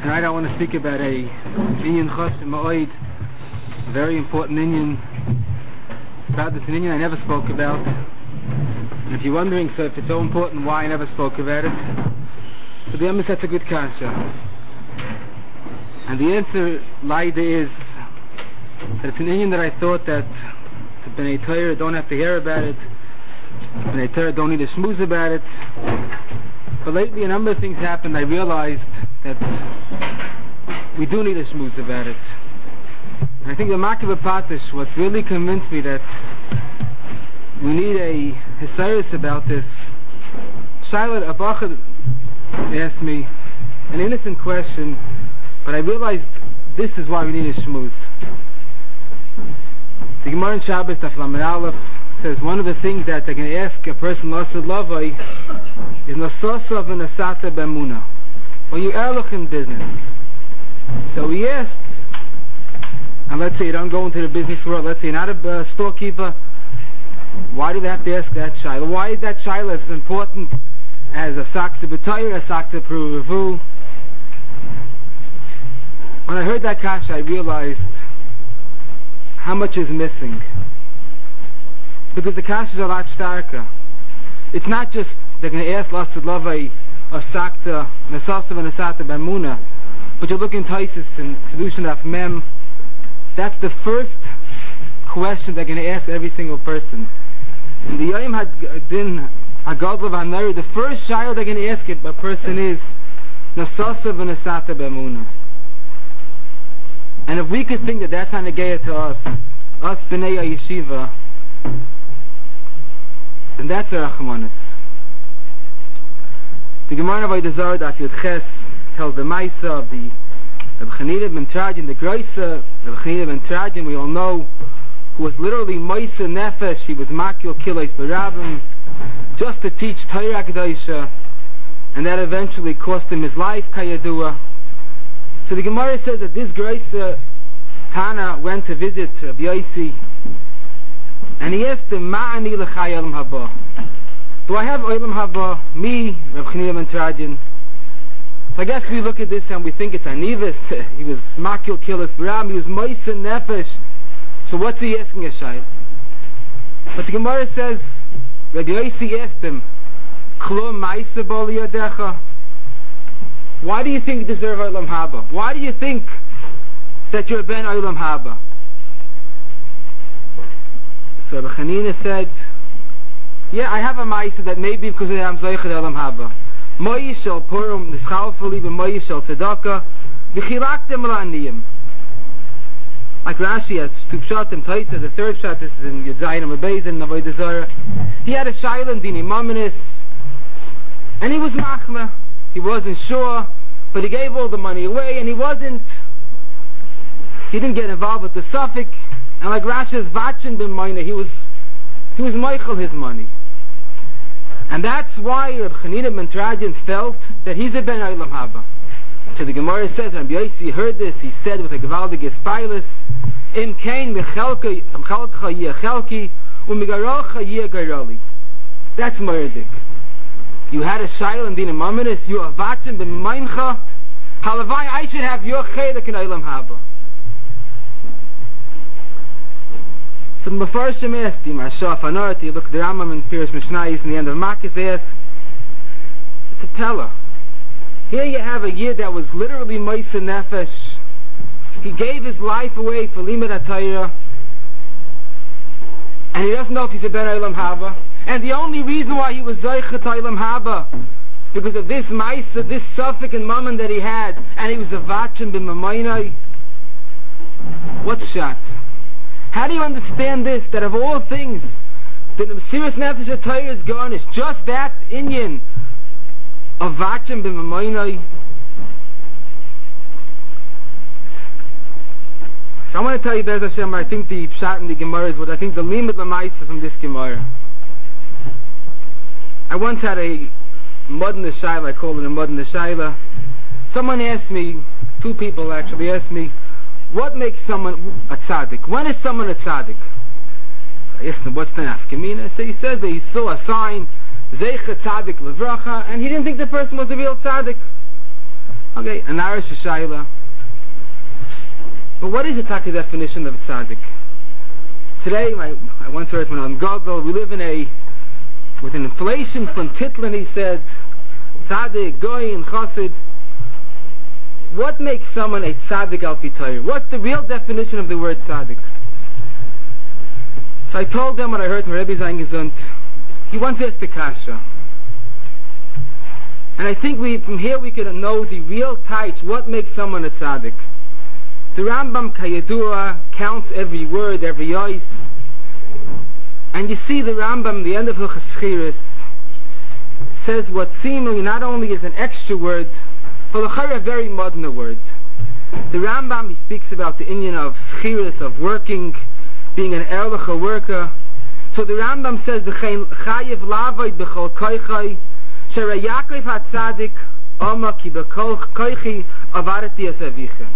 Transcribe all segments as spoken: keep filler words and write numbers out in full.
Tonight I want to speak about a Inyan Choshev Ma'od, a very important Inyan. About this Inyan I never spoke about. And if you're wondering, so if it's so important, why I never spoke about it, so the answer, that's a good kasha. And the answer, Laida, is that it's an Inyan that I thought that the B'nai Torah don't have to hear about it, the B'nai Torah don't need to schmooze about it. But lately a number of things happened. I realized that we do need to schmooze about it. And I think the Makkah Patish, what really convinced me that we need a Hisayrus about this. Shiloh Abachad asked me an innocent question, but I realized this is why we need a schmooze. The Gemara in Shabbos, Daf Lamed Aleph, says one of the things that they can ask a person Lasad Lavai is Nasasav and Nasata B'Emunah. Are you Erlich in business? So he asked, and let's say you don't go into the business world, let's say you're not a uh, storekeeper, why do they have to ask that Shiloh? Why is that Shiloh as important as a Sakta B'Tayr, a Sakta P'Ruvu? When I heard that kasha, I realized how much is missing. Because the kasha is a lot starker. It's not just they're going to ask Lasad Lavai of Sakta, Nasasav and Nasata B'Emunah, but you look in Taisus and solution of Mem, that's the first question they're going to ask every single person. In the Yom Hadin Hagadol V'Hanari, the first shayla they're going to ask it, a person is Nasasav and Nasata B'Emunah. And if we could think that that's not negaya to us, us B'nai Yeshiva, then that's our Rachmanis. The Gemara of Aydazar, Daf Yud Ches, tells the Maisa of the Reb Chanina ben Trajan, the Greisa, Reb Chanina ben Trajan, we all know, who was literally Maisa Nefesh. He was Makil Kilos Barabim, just to teach Torah Kedosha, and that eventually cost him his life, Kayadua. So the Gemara says that this Greisa, Tana, went to visit Rabbi Yossi, and he asked him, Ma'ani l'chai olam haba? Do I have olam haba? Me, Reb Chanina ben Trajan. So I guess we look at this and we think it's Anivis. He was Makil Kilos Baram. He was Moisa Nefesh. So what's he asking a shayla? But the Gemara says, Rabbi Yossi asked him, Klo Maisa Boli Yadecha? Why do you think you deserve olam haba? Why do you think that you're ben olam haba? So Rabbi Chanina said, yeah, I have a ma'isa that maybe because I'm Zaychad Olam Haba. Moyi shel Purim, Nischalfali, Moyi shel Tzedakah, V'chilaktem la'aniyim. Like Rashi has two pshatim, Taisa, the third pshat, this is in Yudzayin Amabezin, Avodah Zarah. He had a shayla in Dini Maminis, and he was machmeh. He wasn't sure, but he gave all the money away, and he wasn't, he didn't get involved with the suffix. And like Rashi's Vachin bin Moina, he was he was Michael his money. And that's why Reb Chanina ben Trajan felt that he's a ben olam haba. So the Gemara says, Rabbi Yossi heard this, he said with a gewaldige Spilus, Im kain mechelka mechelka yechelki umigarocha yegaroli. That's Moedik. You had a shayla in Dina Maminis, you are Vachin bin Moincha, halavai I should have your chelik in olam haba. So the Mefarshim asked him, Ashaf Anarati, you look at the Rambam and Pirush Mishnayos in the end of Makkos, they ask, it's a Pella. Here you have a year that was literally Moisa Nefesh. He gave his life away for Limud HaTorah, and he doesn't know if he's a Ben Olam Haba. And the only reason why he was Zaychet Olam Haba, because of this Maisa, this suffix and Mammon that he had, and he was a Vachin bin Mamoinai. What's shot? How do you understand this, that of all things, the Mesiras Nefesh HaTorah is garnished, just that Inyan of Vachin bin Mamoinai? So I want to tell you, Bez Hashem, I think the Pshat in the Gemara is what I think the Limud Lamaisa from this Gemara. I once had a mud in the Shaila, I call it a mud in the Shaila. Someone asked me, two people actually asked me, what makes someone a tzaddik? When is someone a tzaddik? I asked him, what's the nafkamina? So he says that he saw a sign, Zeicha Tzaddik Levracha, and he didn't think the person was a real tzaddik. Okay, an Irish Shaila. But what is the taka definition of a tzaddik? Today, my, I once heard from an Gadol, we live in a, with an inflation from Titlin, he said, tzaddik, goy, and chassid. What makes someone a tzaddik al pi Torah? What's the real definition of the word tzaddik? So I told them what I heard from Rebbe Zeingesund. He once asked the kasha. And I think we, from here we can know the real types, what makes someone a tzaddik. The Rambam Kayadua counts every word, every ois. And you see the Rambam, the end of Hilchos Schiris, says what seemingly not only is an extra word, but a very modern word. The Rambam, he speaks about the inyan of Schiris, of working, being an erlich, a worker. So the Rambam says, Chayiv lavoid b'chol koichai, Shera Yaakov HaTzadik, Oma ki b'kol koichi avarati es avicha.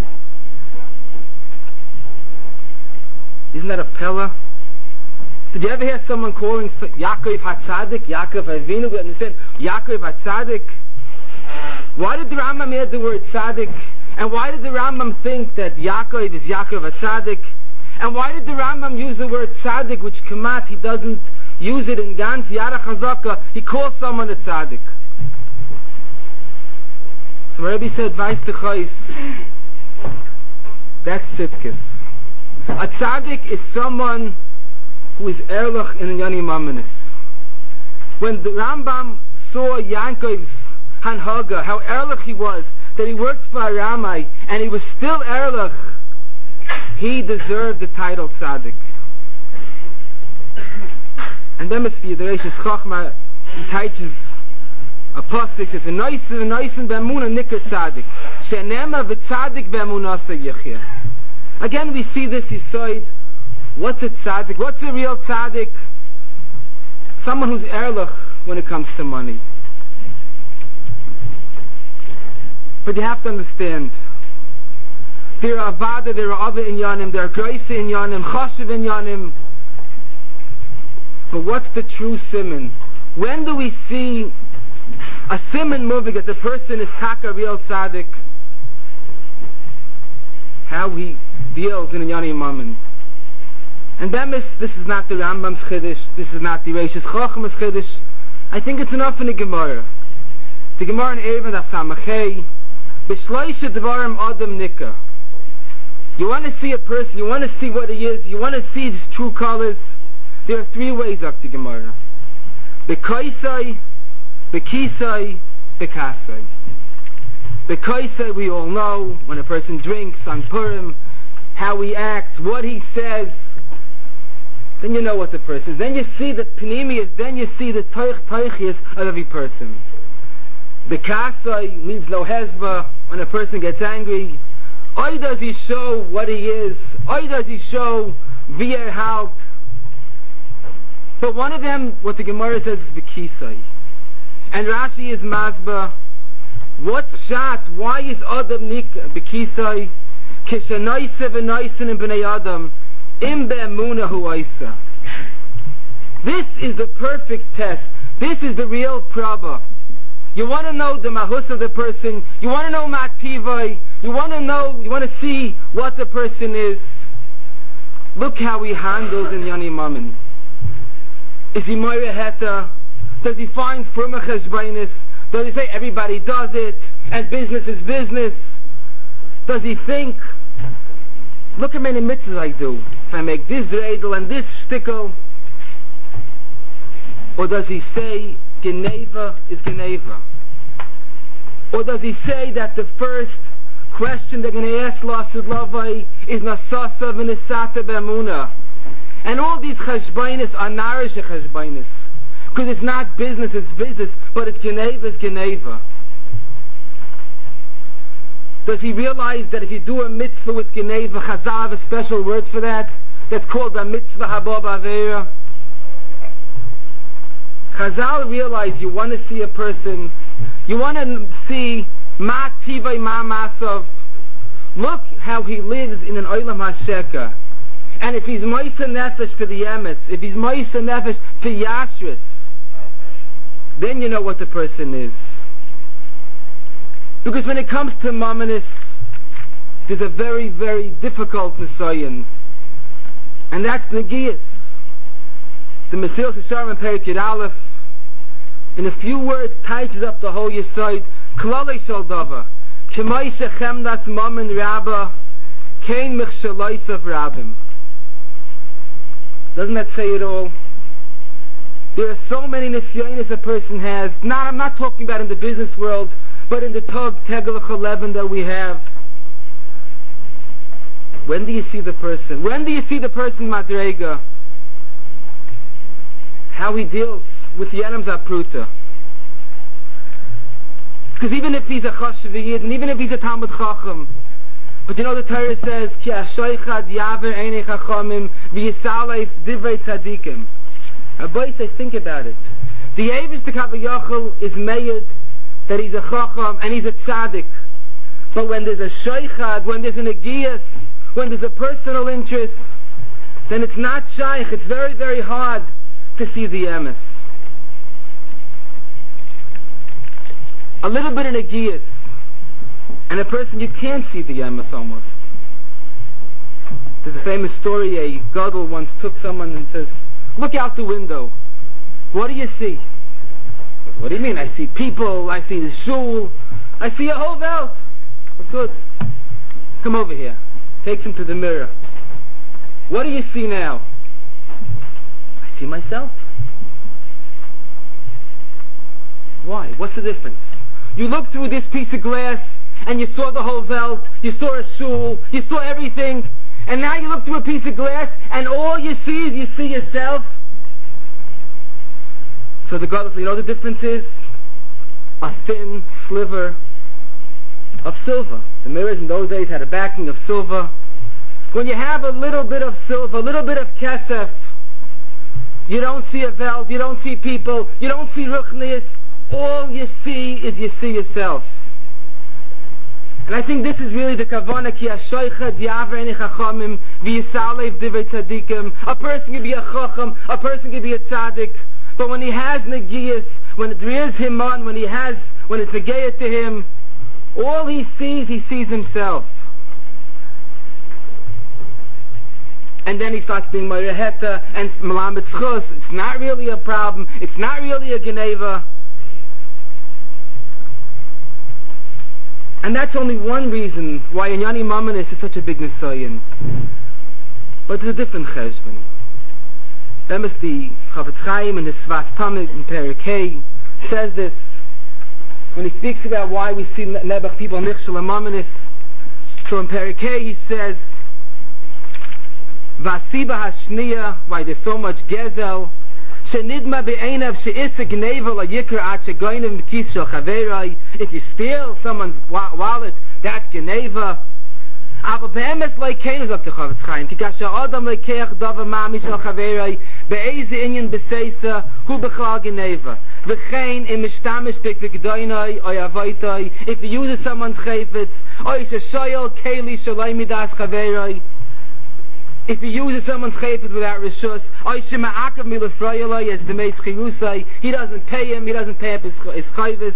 Isn't that a pella? Did you ever hear someone calling Yaakov HaTzadik, Yaakov Avinu? We understand Yaakov HaTzadik. Why did the Rambam add the word Tzadik? And why did the Rambam think that Yaakov is Yaakov HaTzadik? And why did the Rambam use the word Tzadik, which Kamat, he doesn't use it in Gans Yara Chazaka, he calls someone a Tzadik? So Rabbi said, Vais Techais, that's Tzidkis. A tzaddik is someone who is erlich in Yoni Mamanis. When the Rambam saw Yankov's Hanhaga, how erlich he was, that he worked for Aramai, and he was still erlich, he deserved the title tzaddik. And then Mister Yedereshes Chochma, he teaches a pasuk, it's a nice, a nice and b'emuna nikar tzaddik. She'nema v'tzaddik b'emunasa yichya. Again, we see this aside. What's a tzaddik? What's a real tzaddik? Someone who's erlich when it comes to money. But you have to understand, there are avada, there are other inyanim, there are grace inyanim, chashiv inyanim. But what's the true siman? When do we see a siman moving that the person is taka real tzaddik? How he deals in a Yoni Mammon. And then this, this is not the Rambam's Chiddush, this is not the Reishis Chochma's Chiddush. I think it's enough in the Gemara. The Gemara in Erevin Daf Samachei, B'shloisha Dvarim Adam Nika. You want to see a person, you want to see what he is, you want to see his true colors. There are three ways up the Gemara. B'koisai, B'kisai, B'kasai. The kaisa we all know, when a person drinks on Purim, how he acts, what he says, then you know what the person is. Then you see the panemius, then you see the toich toichias of every person. The kasai means no hezba, when a person gets angry. Oy does he show what he is, oy does he show via how. But one of them, what the Gemara says, is the kisai. And Rashi is mazba. What's shat? Why is Adam nik bekisai? Kishanaisa v'naisin in b'nei Adam im be'emuna huaisa. This is the perfect test. This is the real praba. You want to know the mahus of the person. You want to know mativai. You want to know. You want to see what the person is. Look how he handles in Yoni Mammon. Is he moira heta? Does he find fruma cheshbainis? Does he say everybody does it and business is business? Does he think, look at many mitzvahs I do, if I make this dreidel and this shtickle? Or does he say Geneva is Geneva? Or does he say that the first question they're going to ask Lasid Lavai is Nasasa v'Nisata B'Amuna? And all these cheshbainis are narish cheshbainis. Because it's not business, it's business, but it's Geneva, it's Geneva. Does he realize that if you do a mitzvah with Geneva, Chazal have a special word for that? That's called a mitzvah habab aveira. Chazal realize you want to see a person, you want to see ma tivay ma masav. Look how he lives in an olam hasheka. And if he's moisa nefesh for the emes, if he's moisa nefesh for yashris, then you know what the person is. Because when it comes to Mamonis, there's a very, very difficult Nisayan, and that's Negiyas. The Mesilas Yesharim Perek Yud Aleph, in a few words, tightens up the whole Yesod. Klalei Shel Davar, K'may Shechemdas Mammon Rabba, Kein Michshaloisav Rabbim. Doesn't that say it all? There are so many nisyonis a person has. Not, I'm not talking about in the business world, but in the Tog Tegelach eleven that we have. When do you see the person? When do you see the person Madrega? How he deals with Yenem Zapruta. Because even if he's a Chashav Yid, and even if he's a Talmud Chacham, but you know the Torah says, Ki ashoichad yaver einei chachamim v'yisalef divrei tzadikim. Abayis, I think about it. The Eivish the Kavayachal is made that he's a Chacham and he's a Tzadik. But when there's a Shoichad, when there's an Agiyas, when there's a personal interest, then it's not Shaykh. It's very, very hard to see the Emes. A little bit in Agiyas, and a person you can't see the Emes almost. There's a famous story, a Gadol once took someone and says, look out the window. What do you see? What do you mean? I see people, I see the shul, I see a whole world. That's good. Come over here. Takes him to the mirror. What do you see now? I see myself. Why? What's the difference? You look through this piece of glass and you saw the whole world, you saw a shul, you saw everything, and now you look through a piece of glass and all you see is you see yourself. So the God, you know the difference is? A thin sliver of silver. The mirrors in those days had a backing of silver. When you have a little bit of silver, a little bit of kesef, you don't see a veld, you don't see people, you don't see ruchnius. All you see is you see yourself. And I think this is really the kavana ki ashoichad yaver einei chachamim v'yisalev divrei tzadikim. A person can be a chacham, a person can be a tzadik, but when he has negiyas, when there is him on, when he has, when it's negiyah to him, all he sees, he sees himself. And then he starts being Moireheta and Melamed Chus. It's not really a problem. It's not really a Geneva. And that's only one reason why Inyani Mamonis is such a big Nisayan. But there's a different cheshbon. Bemis the Chafetz Chaim and his Sfas Tamid in Perek Hey says this when he speaks about why we see Nebuch people Nichshel and Mamonis. So in Perek Hey he says, Vasiba Hashniya, why there's so much Gezel, Shenidma be'einav she'isa gneva la yikra at shegoynim b'kis shel chaverai. If you steal someone's wa- wallet, that's gneva. Aber be'emes like keinu sagt the Chafetz Chaim, ki kasha adam lekeach dava mami shel chaverai be'eze inyan b'seisa hu b'chal gneva. V'chein im mishtamish b'kv'gdoinai oy avaitai. If he uses someone's chayfetz, oy sheshoyel keili shalai midas chaverai. If he uses someone's chayfetz without rishus, as the Meis Chirusai, he doesn't pay him, he doesn't pay up his, his chayfetz.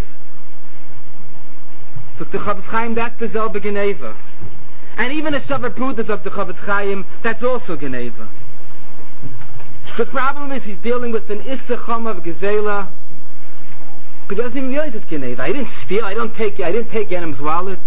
So the Chafetz Chaim, that's the Zelbe Geneva. And even a Shavar Prudas of the Chafetz Chaim, that's also Geneva. The problem is he's dealing with an Issa Chom of Gezela, but he doesn't even realize it's Geneva. I didn't steal, I don't take I didn't take Yenim's wallet.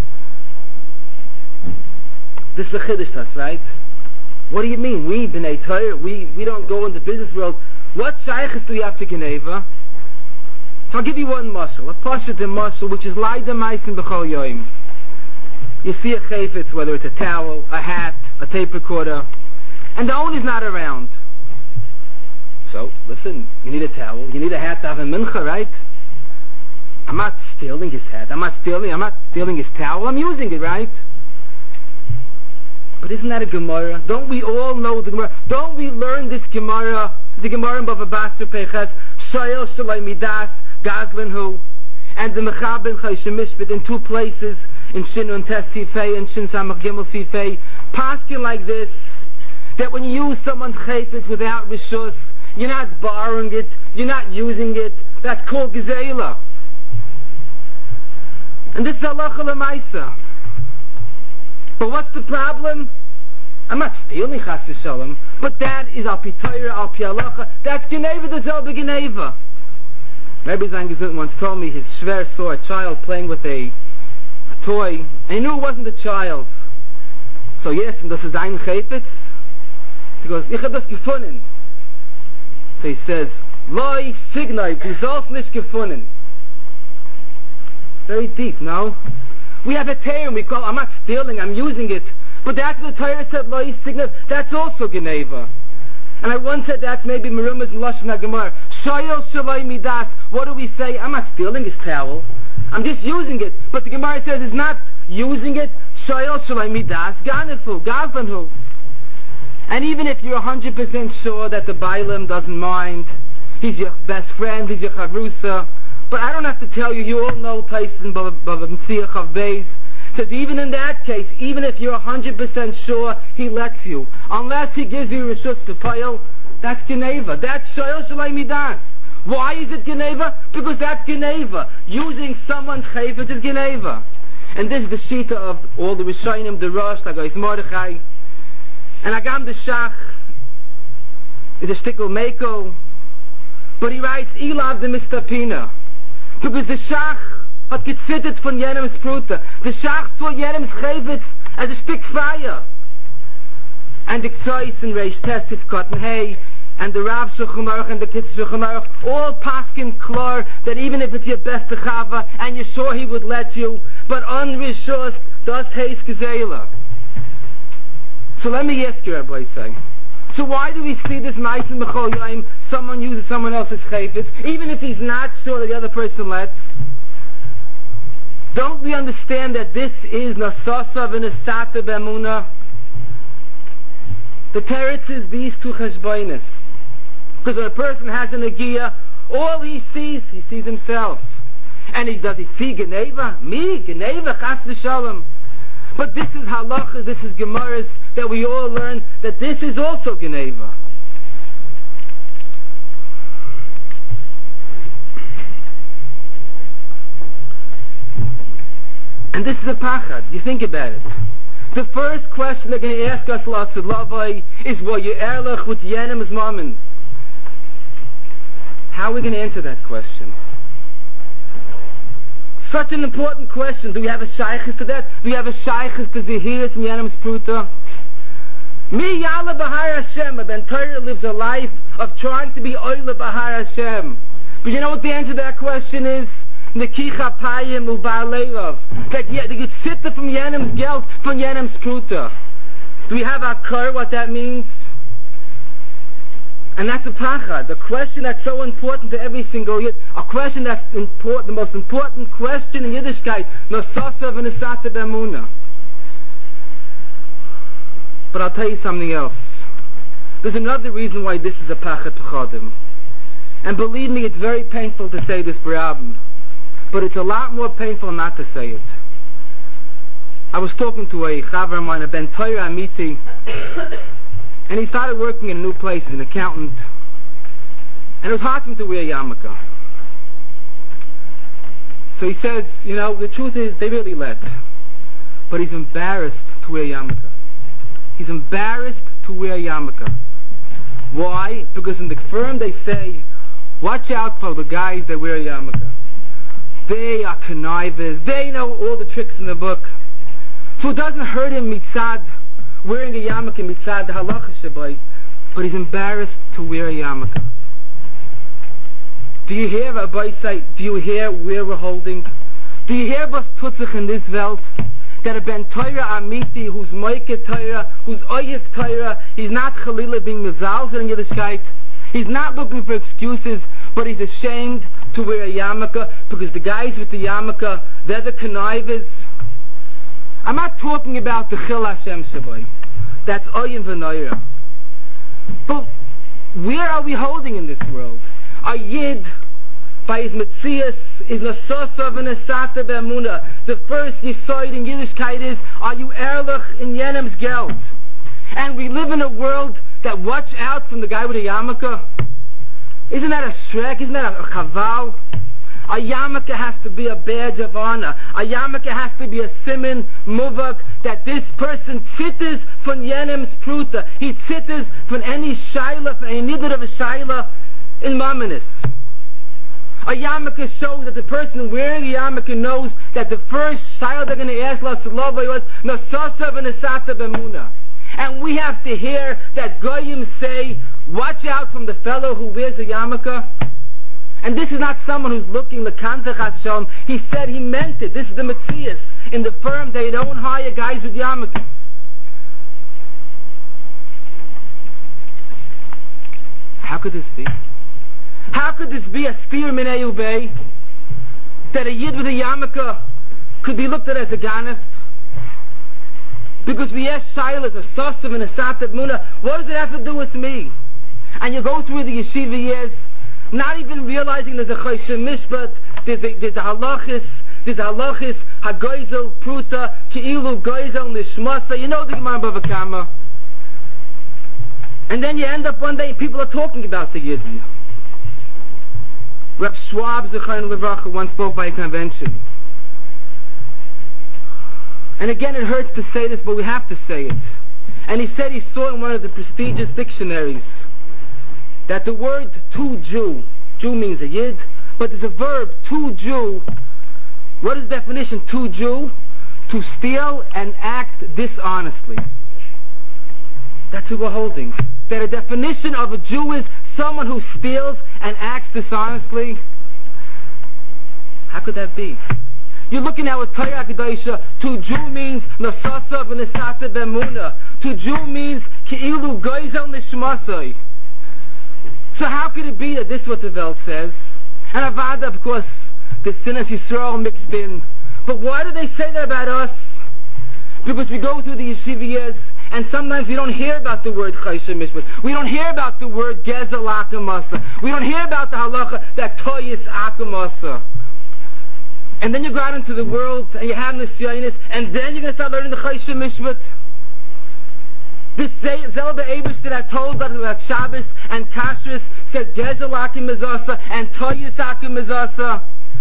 This is a Chiddush, that's right? What do you mean? We, B'nai Torah, we, we don't go in the business world. What shaykhs do you have to Geneva? So I'll give you one muscle, a Pashat muscle, which is Laida Meissen B'chol Yoim. You see a chayfetz, whether it's a towel, a hat, a tape recorder, and the owner's not around. So, listen, you need a towel, you need a hat to have a mincha, right? I'm not stealing his hat, I'm not stealing, I'm not stealing his towel, I'm using it, right? But isn't that a Gemara? Don't we all know the Gemara? Don't we learn this Gemara, the Gemara in Bava Basra Peiches, Shayel Shalai Midas, Gazlin Hu, and the Mechabin Chayshim Mishpit in two places, in Shin and Tes Sifei and Shin Samach Gimel Sifei, paskin like this, that when you use someone's chayfetz without rishus, you're not borrowing it, you're not using it, that's called Gezela. And this is halacha l'maisa. But what's the problem? I'm not stealing chas v'shalom, but that is al pi Torah, al pi halacha. That's geneva, the zelbe geneva. Maybe Zangazut once told me his shver saw a child playing with a, a toy, and he knew it wasn't a child. So yes, and das ist ein Chayfetz? He goes, ich hab das gefunden. So he says, Loi signai, du sollst nicht gefunden. Very deep, no? We have a term, we call, I'm not stealing, I'm using it. But that's what the Torah said, Loi signai, that's also Geneva. And I once said that's maybe Merumas and Lashon HaGemara. Shoyel Shaloi Midas. What do we say? I'm not stealing his towel. I'm just using it. But the Gemara says it's not using it. Shoyel Shaloi Midas. Ganefu. Gazlanhu. And even if you're one hundred percent sure that the Bailam doesn't mind, he's your best friend, he's your Chavrusa. But I don't have to tell you, you all know Tyson Bava Mtziach of Beis. Says even in that case, even if you're one hundred percent sure he lets you, unless he gives you Rishus to file, that's Geneva. That's Shoyel Shalai Midas. Why is it Geneva? Because that's Geneva. Using someone's Chayfet is Geneva. And this is the Shita of all the Rishonim, the Rosh, like Mordechai. And Agam the Shach is a Shtikl Meko. But he writes, Ilav the Mistapina. Because the Shach hat gezittert von jenem Spruta. The Shach saw jenem Chayfetz as a stick fire. And the Ktsois and Reish Testif Cotton Hay and the Rav Shulchan Aruch and the Kitzur Shulchan Aruch all paskin klar that even if it's your best Chava and you're sure he would let you, but unrishus does Heis Gezela. So let me ask you, Rabbi say. So why do we see this nice in Mechol Yaim, someone uses someone else's Chayfetz, even if he's not sure that the other person lets? Don't we understand that this is Nasasav and Asata B'Emunah? The teretz is these two cheshbonis. Because when a person has an agia, all he sees, he sees himself. And he does he see Geneva? Me? Geneva? Chas v'shalom. But this is halacha, this is gemaras, that we all learn that this is also Geneva. And this is a pachad. You think about it. The first question they're going to ask us, Lassad Lavai, is what you erlich with Yenem's mammon. How are we going to answer that question? Such an important question. Do we have a shaykhis to that? Do we have a shaykhis to the Zehiris in Yenem's Pruta? Mi Yala Bahar Hashem. Ben Torah lives a life of trying to be Oila Bahar Hashem. But you know what the answer to that question is? Nekicha Payim Uba'aleirav. That you sit there from Yenem's Geld, from Yenem's Pruta. Do we have our car, what that means? And that's a pachad. The question that's so important to every single Yid, a question that's important, the most important question in Yiddishkeit, Nosasav and Asata B'Emunah. But I'll tell you something else. There's another reason why this is a pachad Pechadim. And believe me, it's very painful to say this, B'Rabim. But it's a lot more painful not to say it. I was talking to a chaver of mine, a Ben Torah Amiti, and he started working in a new place as an accountant. And it was hard for him to wear yarmulke. So he says, you know, the truth is, they really let. But he's embarrassed to wear yarmulke. He's embarrassed to wear yarmulke. Why? Because in the firm they say, watch out for the guys that wear yarmulke. They are connivers. They know all the tricks in the book. So it doesn't hurt him mitzad wearing a yarmulke mitzad the halacha shabai, but he's embarrassed to wear a yarmulke. Do you hear Rabbi say? Do you hear where we're holding? Do you hear was tutzich in this Welt? That a Ben Torah Amiti, who's Moike Torah, who's Oyes Torah, he's not Chalila being mezalzel in Yiddishkeit. He's not looking for excuses, but he's ashamed to wear a yarmulke because the guys with the yarmulke, they're the connivers. I'm not talking about the Chil Hashem Shabai. That's Oyin V'Noira. But where are we holding in this world? A Yid, by his Metzias, is Nasosav and Asata B'Emunah. The first Yisoid in Yiddishkeit is, are you Erlich in Yenem's Geld? And we live in a world that watch out from the guy with a yarmulke. Isn't that a shrek? Isn't that a, a chaval? A yarmulke has to be a badge of honor. A yarmulke has to be a siman muvak that this person tzitters von jenem spruta. He tzitters von any shaila, from any nidr of a shaila in Mamonis. A yarmulke shows that the person wearing a yarmulke knows that the first shaila they're going to ask Laslavai was Nasasa v'Nasata b'Emuna. And we have to hear that Goyim say, watch out from the fellow who wears a yarmulke. And this is not someone who's looking l'kanzach Hashem. He said he meant it. This is the Metzias. In the firm, they don't hire guys with yarmulkes. How could this be? How could this be a steer minei ubei? That a yid with a yarmulke could be looked at as a ganef? Because we ask Shilas, a Sosav and a Satat Muna, what does it have to do with me? And you go through the yeshiva years, not even realizing there's a Choshe Mishpat, there's a, there's a halachis, there's a halachis, hagoizel, pruta, ki'ilu, goizel, nishmasa, you know the Gemara Bava Kama. And then you end up one day and people are talking about the Yidden. Reb Schwab, Zechayin Levracha, once spoke by a convention. And again, it hurts to say this, but we have to say it. And he said he saw in one of the prestigious dictionaries that the word to Jew, Jew means a yid, but there's a verb, to Jew. What is the definition, to Jew? To steal and act dishonestly. That's who we're holding. That a definition of a Jew is someone who steals and acts dishonestly. How could that be? You're looking at what Torah Kedosha, to Jew means Nasasa v'Nesata b'Emuna. To Jew means Ki'ilu Goizel Nishmasai. So how could it be that this is what the Welt says? And Avada, of course, the Sinas Yisrael mixed in. But why do they say that about us? Because we go through the yeshiva years, and sometimes we don't hear about the word Choshe Mishpat. We don't hear about the word Gezel Akamasa. We don't hear about the halacha that Toyis Akamasa. And then you go out into the world and you have Nisyonis, and then you're going to start learning the Choshe Mishpat. This Zelba Abish that I told about Shabbos and Kashrus says Gezel Akim Mizasa and Toyis Akim Mizasa.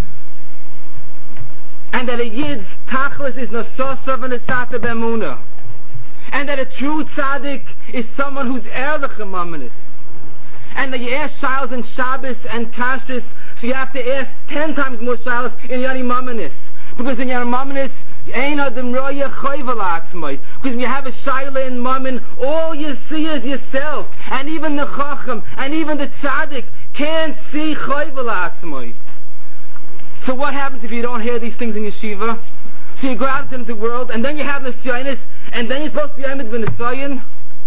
And that a Yid's Tachlis is Nasosa v'Nesata b'Emuna. And that a true tzaddik is someone who's Erlich Amamonis. And that you ask Shilas and Shabbos and Kashrus, so you have to ask ten times more Shilas in Yani Mamonis. Because in Yani Mamonis, Ein Adam Roya Choyvel Atzmai. Because when you have a Shaila in Mammon, all you see is yourself. And even the Chacham, and even the tzaddik can't see Choyvel Atzmai. So what happens if you don't hear these things in yeshiva? So you go out into the world, and then you have Nisyonis, and then you're supposed to be Ahmed ben Nisayan.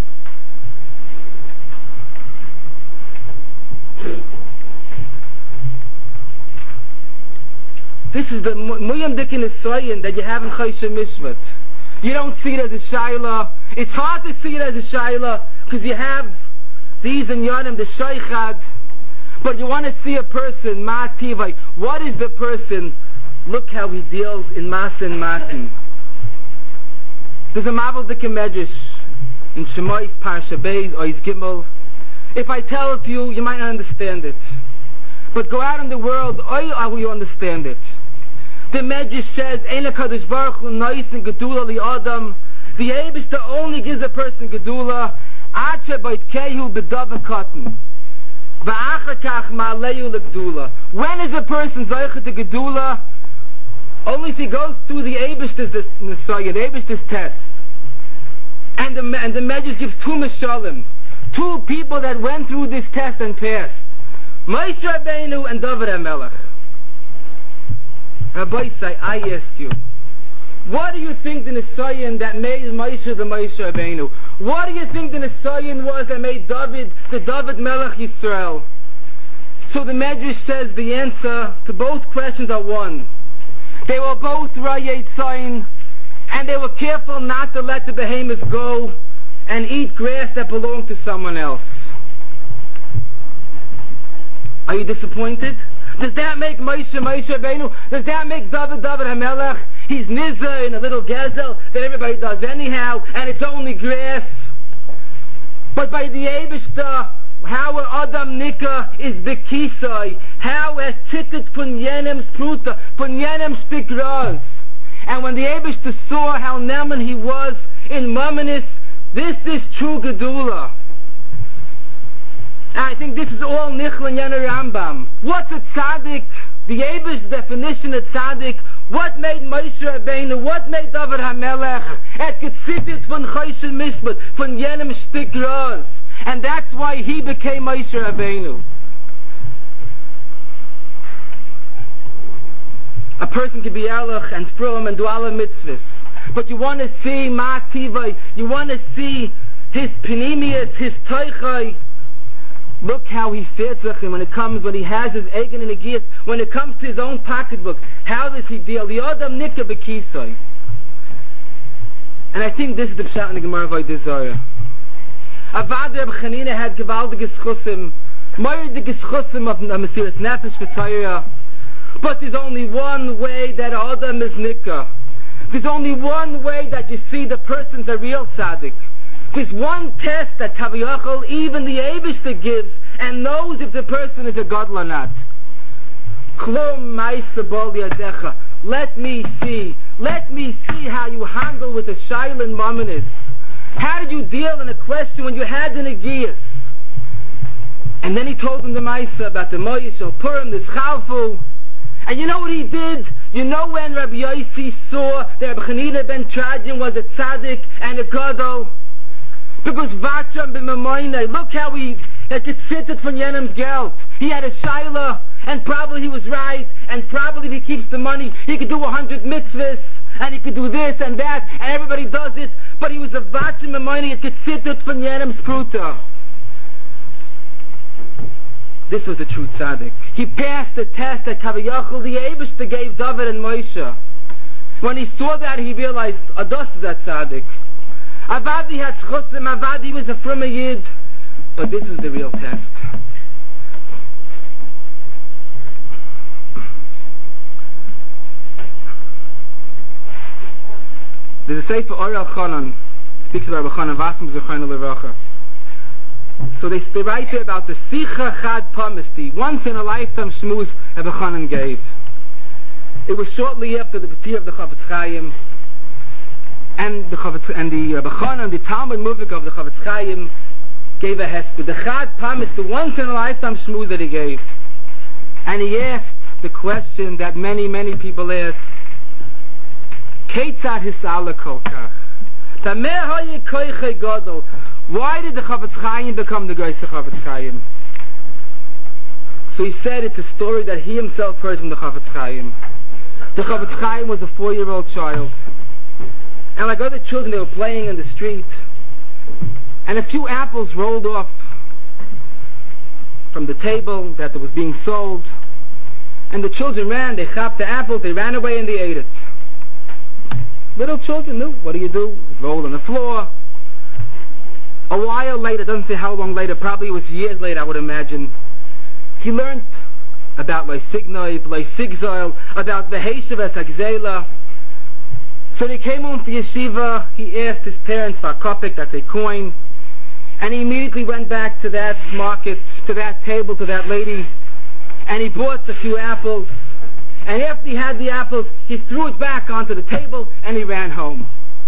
This is the Muyam Dikin Nisayan that you have in Choshe Mishpat. You don't see it as a Shaila. It's hard to see it as a Shaila, because you have these in Yonim, the Shaychad. But you want to see a person, Ma'ativai. What is the person? Look how he deals in Masa and Mati. There's a Mavel Dikim Medrash in Shemois, Parsha Beis, Ois Gimel. If I tell it to you, you might not understand it. But go out in the world, Oy, how will you understand it? The Medrash says, Eina Kadosh Baruch Hu Noisin Gedula Li Adam. The Eibishter only gives a person Gedula, Ache Beit Kehu B'Dava Katan. When is a person Zaycha to Gedula? Only if he goes through the Eibishter's Nisayah, the Eibishter's test. And the, and the Medrash gives two Mishalim, two people that went through this test and passed. Moshe Rabbeinu and David HaMelech. Rabbi say, I ask you, what do you think the Nisayan that made Moshe the Moshe Rabbeinu? What do you think the Nisayan was that made David the David Melech Yisrael? So the Medrash says the answer to both questions are one. They were both Rayet Tzayin, and they were careful not to let the behemoths go and eat grass that belonged to someone else. Are you disappointed? Does that make Moshe Moshe Rabbeinu? Does that make David David HaMelech? He's Nizah in a little gezel that everybody does anyhow, and it's only grass. But by the Eibishter, how a Adam Nika is bekisai, how es tittet von jenem spruta, von jenem spikraz. And when the Eibishter saw how Neman he was in Mamonis, this is true Gedula. And I think this is all Nichel and Yener Rambam. What's a tzaddik? The Eibishter's definition of tzaddik. What made Moshe Rabbeinu? What made David HaMelech? Et getzittet von Choshen Mishpat, von jenem spikraz. And that's why he became Moshe Rabbeinu. A person can be Erlich and Frum and do all mitzvahs, but you want to see Ma Tivai, you want to see his Penimius, his Teichai. Look how he fares with him when it comes, when he has his Egen and Agias, when it comes to his own pocketbook. How does he deal? The Adam Nika Bekisai. And I think this is the Pshat in the Gemara Vaydizara. Avad Reb Chanina had gewaltige schusim, moirdige schusim of Mesiras Nefesh v'Torah. But there's only one way that Adam is Nika. There's only one way that you see the person's a real tzaddik. There's one test that Taviyachol, even the Eibishter gives, and knows if the person is a gadol or not. Klum ma'isa bol yadecha. Let me see. Let me see how you handle with a shail and mamonis. How did you deal in a question when you had the Negias? And then he told him the Maisa about the Moyesh al Purim, the Chalfu. And you know what he did? You know when Rabbi Yossi saw that Rabbi Chanina ben Trajan was a tzaddik and a gadol? Because Vacham ben Mamoinai, look how he had gesittet von jenem's geld. He had a shaila, and probably he was right, and probably if he keeps the money, he could do a hundred mitzvahs, and he could do this and that, and everybody does it. But he was a Vacham ben Mamoinai, he had gesittet von jenem's pruta. This was a true tzaddik. He passed the test that Kaviyachol, the Eibishter, gave David and Moshe. When he saw that, he realized, Adas is that tzaddik. Avadi had chusim, Avadi was a from a yid. But this is the real test. There's a Sefer Orel Chanan, speaks about Rabbi Chanan Vassam Zechron Levracha. So they, they write there about the Sicha Chad Pamis, the once in a lifetime shmuz Rabbi Chanan gave. It was shortly after the Patir of the Chavetz Chaim, and the Chavetz, and the Rabbi Chanan, the Talmud Muvik of the Chavetz Chaim, gave a hesped. The Chad Pamis, the once in a lifetime shmuz that he gave, and he asked the question that many many people ask: Keitzad hisala kolkach? Why did the Chavetz Chaim become the Geisa Chavetz Chaim? So he said it's a story that he himself heard from the Chavetz Chaim. The Chavetz Chaim was a four-year-old child, and like other children, they were playing in the street, and a few apples rolled off from the table that was being sold, and the children ran, they chopped the apples, they ran away and they ate it. Little children knew. What do you do? Roll on the floor. A while later, doesn't say how long later, probably it was years later, I would imagine, he learned about Lysignoiv, Lysigzoil, about the Heshavas Agzela. So he came home for yeshiva, he asked his parents for a kopek, that's a coin, and he immediately went back to that market, to that table, to that lady, and he bought a few apples. And after he had the apples, he threw it back onto the table and he ran home.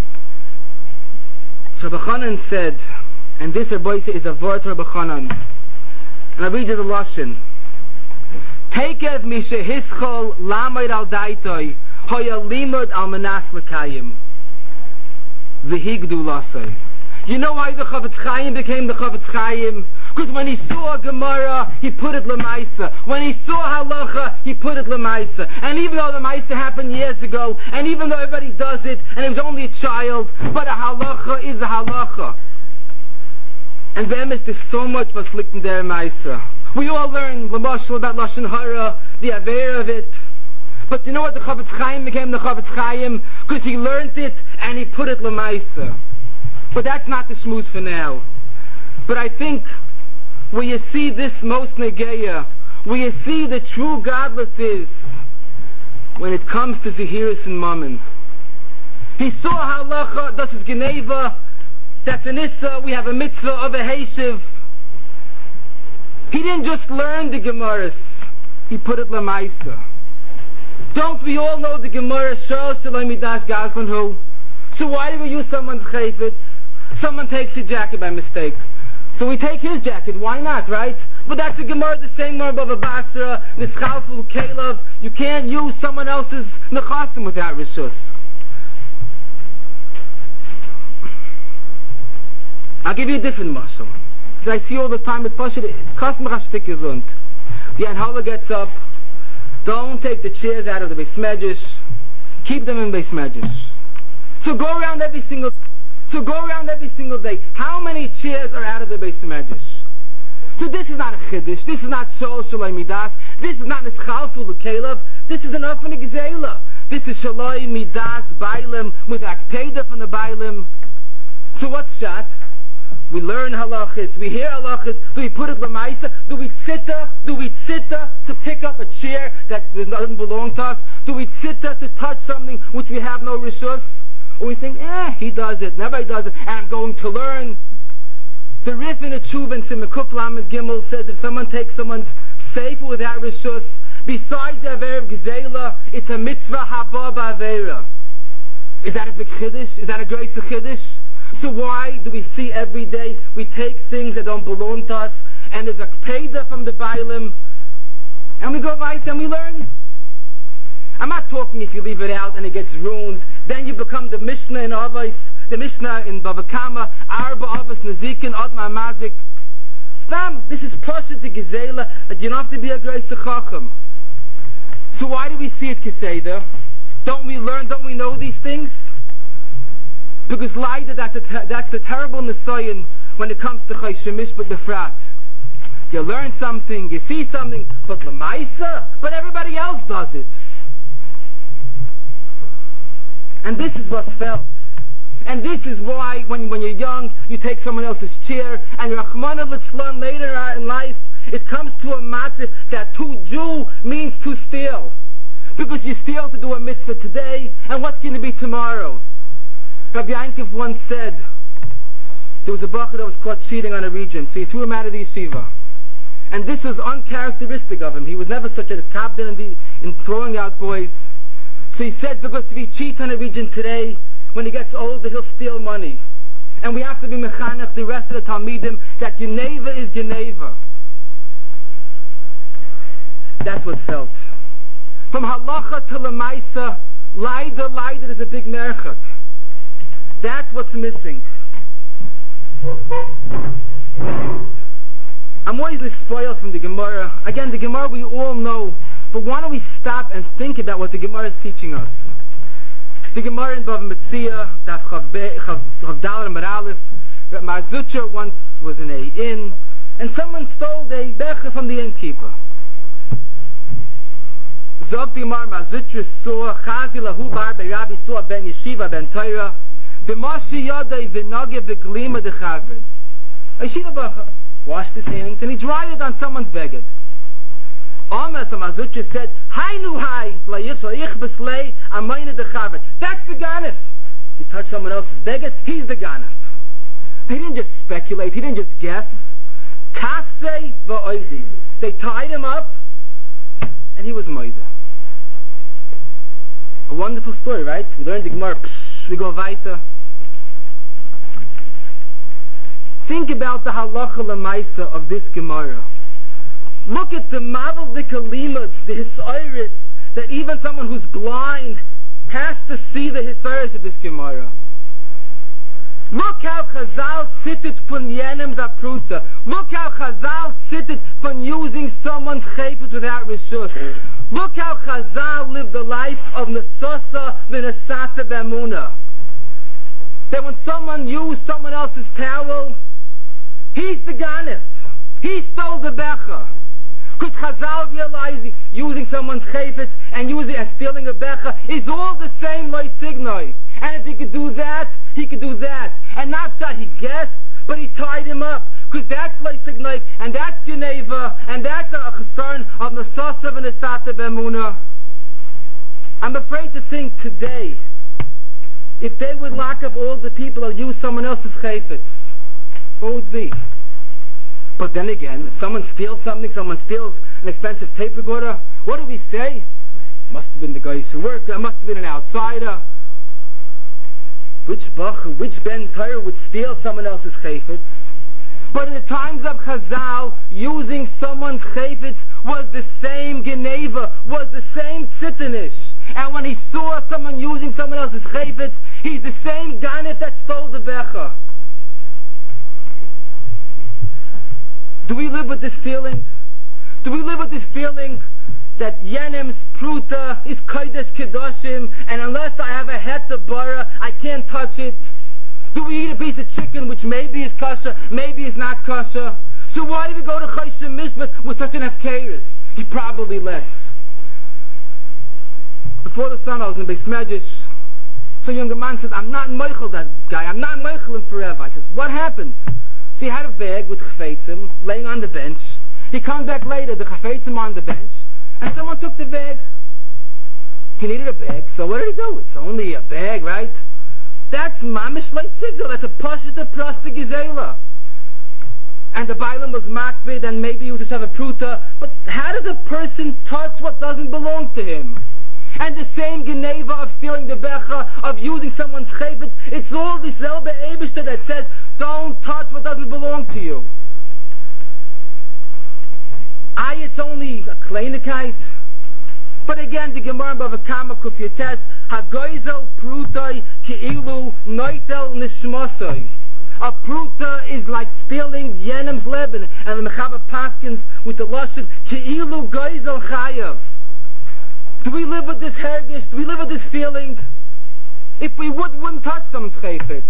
So Rabbi Chanan said, and this Rabbi is a word to Rabbi Chanan, and I read you the Lashon: Tekev mishe hischol lamed al daitoi hoya limud al manas lekayim v'higdu lasei. You know why the Chavetz Chaim became the Chavetz Chaim? Because when he saw a Gemara, he put it Lemaisa. When he saw Halacha, he put it Lemaisa. And even though the Maisa happened years ago, and even though everybody does it, and he was only a child, but a Halacha is a Halacha. And Be'emes, there's so much was licked there in Maisa. We all learn Lamashal about Lashon Hara, the Aver of it. But you know what the Chavetz Chaim became the Chavetz Chaim? Because he learned it, and he put it Lemaisa. But that's not the shmuz for now. But I think where you see this most negeya, where you see the true godless is when it comes to Zehiris and Mammon. He saw halacha, das is Geneva, that's an Issa, we have a mitzvah of a Heshiv. He didn't just learn the Gemaras, he put it lemaisa. Don't we all know the Gemara, Shal Shalom Midas Gazlan Hu? So why do we use someone's chayfetz? Someone takes a jacket by mistake, so we take his jacket. Why not, right? But that's the Gemara, the same Gemara Bava Basra, Nischalful Kalev. You can't use someone else's nechasim without rishus. I'll give you a different muscle. Because I see all the time with Pasha, Kasmach Shtik Gesund. The Anhala gets up. Don't take the chairs out of the Beis Medrash. Keep them in Beis Medrash. So go around every single So go around every single day. How many chairs are out of the Beis Medrash? So this is not a Chiddush. This is not Shol Shaloi Midas. This is not Nischalful Kalev. This is an Ofen Gzeila. This is Shaloi Midas Bailim with Akpeda from the Bailim. So what's Shat? We learn halachas, we hear halachas, do we put it lemaisa, do we sitta, do we sitta to pick up a chair that doesn't belong to us, do we sitta to touch something which we have no rishus, or we think, eh, he does it, nobody does it, and I'm going to learn. The Rif in a Tshuva in Simekuf Lamed Gimel says if someone takes someone's sefer without rishus, besides the Aver of Gzeila, it's a mitzvah haba ba'avera. Is that a big chiddush? Is that a great chiddush? So why do we see every day we take things that don't belong to us and there's a peda from the Bailim and we go right and we learn? I'm not talking if you leave it out and it gets ruined, then you become the Mishnah in Avos, the Mishnah in Bava Kama, Arba Avos, Nezikin, Adma Mazik. Stam, this is Pasha to Gezela, that you don't have to be a great Chacham. So why do we see it Keseda? Don't we learn, don't we know these things? Because Laida, that's, ter- that's the terrible Nisayan when it comes to Chayshemish but Befrat. You learn something, you see something, but Lamaisa, but everybody else does it. And this is what's felt. And this is why when, when you're young, you take someone else's chair, and Rachmana Litzlan later in life, it comes to a matzah that to Jew means to steal. Because you steal to do a mitzvah today, and what's going to be tomorrow? Rabbi Yankov once said there was a bacher that was caught cheating on a regent, so he threw him out of the yeshiva. And this was uncharacteristic of him. He was never such a captain in, the, in throwing out boys. So he said, because if he cheats on a regent today, when he gets older, he'll steal money. And we have to be mechanech, the rest of the Talmidim, that Geneva is Geneva. That's what's felt. From halacha to lemaisa, laida, laida, there's a big merchak. That's what's missing. I'm always spoiled from the Gemara. Again, the Gemara we all know, but why don't we stop and think about what the Gemara is teaching us? The Gemara in Bava Metzia, Daf Chav Dalet Amud Aleph, Mar Zutra once was in a inn, and someone stole a becher from the innkeeper. Zog the Gemara, Mar Zutra saw Chazi Lahu Bar Rabbi saw Ben Yeshiva Ben Torah. B'mashi yadai v'nage v'glima dechaver. A yeshiva bacha washed his hands and he dried it on someone's beged. Omer Samazucha said, "Hainu hai la'ich la'ich b'slei amayne dechaver." That's the ganef. He touched someone else's beged, he's the ganef. He didn't just speculate. He didn't just guess. Kasei v'oidi. They tied him up, and he was moida. A wonderful story, right? We learned the Gemara. We go weiter. Think about the halacha lemaisa of this Gemara. Look at the mavel the kalimads, the hisoiris, that even someone who's blind has to see the hisoiris of this Gemara. Look how Chazal sitted from yenem zapruta. Look how Chazal sitted from using someone's chayput without rishus. Look how Chazal lived the life of Nesasa v'Nesata b'Emuna. That when someone used someone else's towel, he's the ganef. He stole the becha. Because Chazal realized using someone's chayput and using and stealing a becha is all the same like signoi. And if he could do that, he could do that. And not that he guessed, but he tied him up. Because that's like signoi, and that's Geneva, and that's a concern of Nesasa v'Nesata b'Emuna. I'm afraid to think today, if they would lock up all the people who use someone else's chayput, what would be? But then again, if someone steals something, someone steals an expensive tape recorder, what do we say? Must have been the guys who worked there, must have been an outsider. Which bach, which Ben Torah would steal someone else's chayfetz? But in the times of Chazal, using someone's chayfetz was the same geneva, was the same tzitanish. And when he saw someone using someone else's chayfetz, he's the same ganef that stole the becha. Do we live with this feeling? Do we live with this feeling that Yenem's pruta is kodesh kedoshim, and unless I have a heter bara, I can't touch it? Do we eat a piece of chicken which maybe is kosher, maybe is not kosher? So why do we go to Choshen Mishpat with such an afkeris? He probably less. Before the summer I was in Beis Medrash. So a younger man says, I'm not meichel that guy, I'm not meichel him forever. I says, what happened? So he had a bag with chafetzim laying on the bench. He comes back later, the chafetzim on the bench, and someone took the bag. He needed a bag, so what did he do? It's only a bag, right? That's mamish leitzigal, that's a pashita prasta gizela. And the Bailam was makbid, and maybe he was just have a pruta, but how does a person touch what doesn't belong to him? And the same geneva of stealing the becha, of using someone's chayfetz, it's all this selbe Eibishter that says, don't touch what doesn't belong to you. I, it's only a kleinigkeit. But again, the Gemara Bava Kama Kufyates, Hagoizel Prutoi Ki'ilu Noitel Nishmosoi. A pruta is like stealing Yenem's Leben, and the Mechava Paskins with the Lashon Ki'ilu Goizel Chayav. Do we live with this hergish? Do we live with this feeling? If we would, we wouldn't touch someone's chayfetz.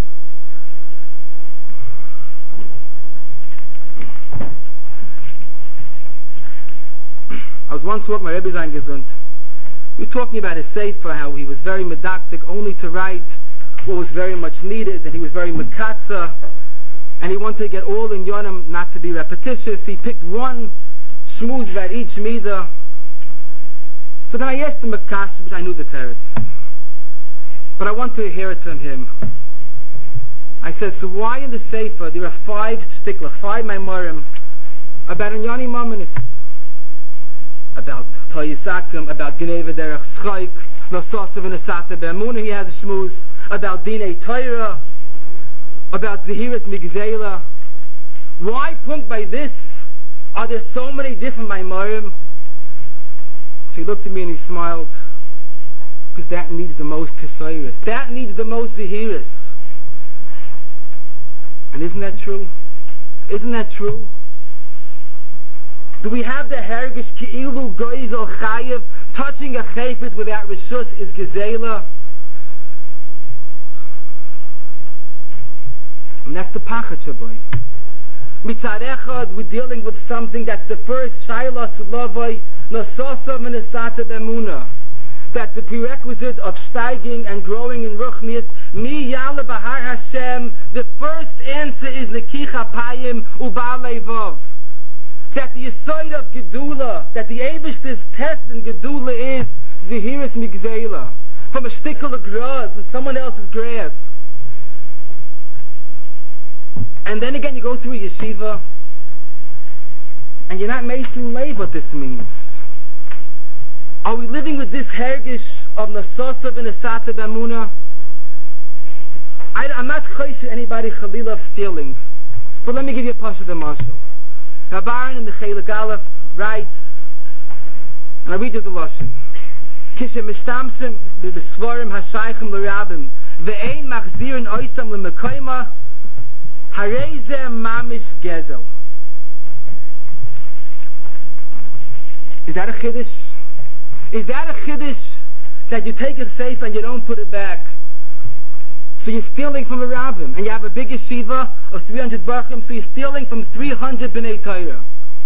I was once walking my Rebbe Zayin Gesund. We were talking about his sefer, how he was very medactic, only to write what was very much needed, and he was very mekatza, and he wanted to get all in Yonim, not to be repetitious. He picked one shmuz about each midah. So then I asked him a kasha, which I knew the teretz, but I want to hear it from him. I said, so why in the sefer there are five shtiklach, five maimarim about Inyani Mamanis, about Toyisakim, about Geneva Derech Schaik, Nososav and Asata Be'emunah, he has a shmuz, about Dinei Torah, about Zehiras Migzela. Why punkt by this are there so many different maimarim? So he looked at me and he smiled, because that needs the most Kesairis. That needs the most Zehiris. And isn't that true? Isn't that true? Do we have the Hergish Ki'ilu Goizel Chayev, touching a Chayfet without Rishus is Gezela? And that's the Pachat Shabai. Mitzad Echad, we're dealing with something that's the first Shailah Sulavai, Nososav and Asata B'emunah. That's the prerequisite of steiging and growing in Ruchnius. Mi Yala Bahar Hashem, the first answer is Nekicha Payim Uba'alei Vav. That the Yesod of Gedula, that the Eibishter's test in Gedula is Zehiras Migzela, from a shtickle of grass and someone else's grass. And then again you go through a yeshiva and you're not making lay what this means. Are we living with this hergish of Nasosav and Asata B'emunah? I'm not chayshing anybody Chalila of stealing, but let me give you a pasha de marshal. Rabbaran in the Chelik Aleph writes, and I read you the Lashon, Kishe mishtamsim b'svarim hashaychim l'rabim ve'ein machzirin oisam l'mekoyma harei zeh mamish gezel. Is that a chiddush? Is that a chiddush that you take it safe and you don't put it back? So you're stealing from a rabbim, and you have a big yeshiva of three hundred barchim, so you're stealing from three hundred b'nei Torah.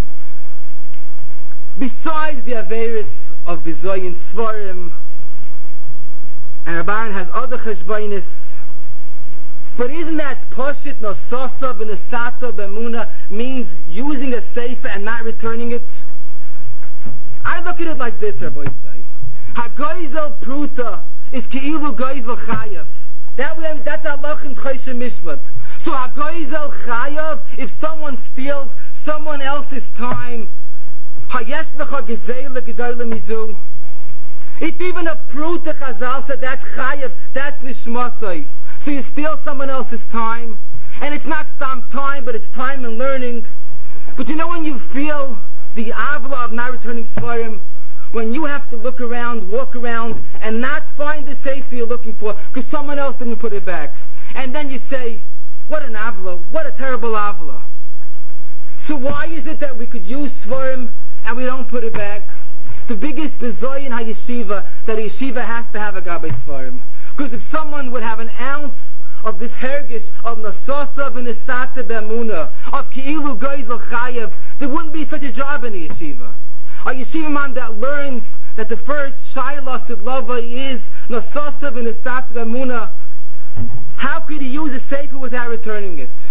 Besides the averis of bizoyin svarim, and Rabban has other cheshbainis, but isn't that poshit nososav and asata b'emunah means using a sefer and not returning it? I look at it like this, Rabbi Yisai. Ha-goizel pruta is ki'ilu goizel chayav. That we, that's Allah in Choshen Mishpat. So Hagoizel Chayav, if someone steals someone else's time, Hayesh Lecha Gezela Gedola Mizu. It's even a proof to Chazal said that's Chayav, that's Nishmasai. So you steal someone else's time, and it's not stam time, but it's time and learning. But you know when you feel the avla of not returning Svarim, when you have to look around, walk around, and not find the sefer you're looking for, because someone else didn't put it back. And then you say, what an avla, what a terrible avla. So why is it that we could use Svarim and we don't put it back? The biggest bezoy in HaYeshiva, that a yeshiva has to have a gabay Svarim. Because if someone would have an ounce of this hergish of Nasasa v'Nesata b'Amuna, of Ki'ilu Goizel Chayev, there wouldn't be such a job in a yeshiva. A yeshiva man that learns that the first Shayla Sidlava is Nasasa v'Nesata b'Amuna, how could he use a sefer without returning it?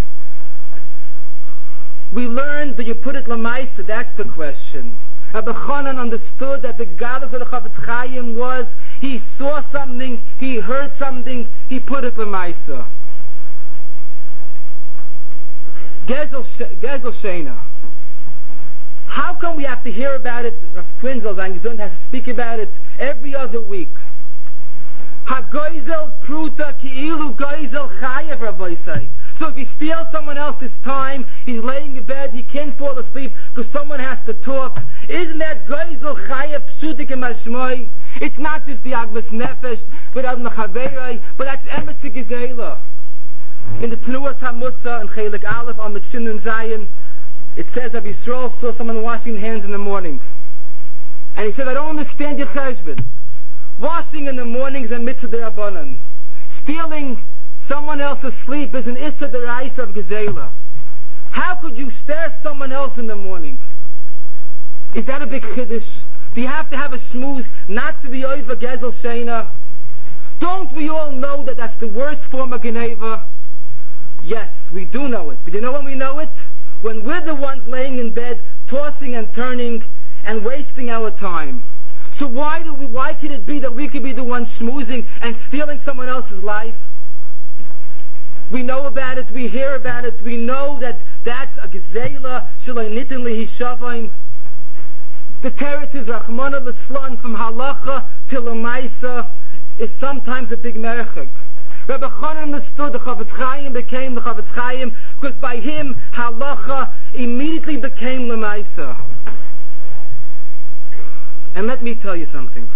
We learned that you put it Lamaisa, that's the question. Rabbi Chanan understood that the Galus of the Chavetz Chaim was, he saw something, he heard something, he put it Lamaisa. Gezel Shena. How come we have to hear about it? Rav Quinzel and Gezund has to speak about it every other week. Hagoizel Pruta Ki'ilu Goizel Chayev, Rabbi say. So if he steals someone else's time, he's laying in bed, he can't fall asleep because someone has to talk. Isn't that Goizel Chayev Psutik and Mashmoi? It's not just the Agmas Nefesh, but Ad Mechaverai, but that's Emes Gezela. In the Tenuas HaMusa and Chelik Aleph on Mitzvah and Zion, it says that Yisrael saw someone washing hands in the morning. And he said, I don't understand your cheshbon. Washing in the morning is a mitzvah d'Rabbanan. Stealing someone else's sleep is an issa d'Oraisa of Gezela. How could you stare someone else in the morning? Is that a big chiddush? Do you have to have a shmooze not to be over Gezel Shena? Don't we all know that that's the worst form of Geneva? Yes, we do know it. But you know when we know it? When we're the ones laying in bed, tossing and turning and wasting our time. So why do we? Why could it be that we could be the ones schmoozing and stealing someone else's life? We know about it, we hear about it, we know that that's a gezela shaloi nitin lihishavim. The teretz is Rachmana Litzlan from halacha till Lamaisa is sometimes a big merechek. Rabbi Chanan understood the Chavetz Chaim became the Chavetz Chaim because by him halacha immediately became Lamaisa. And let me tell you something.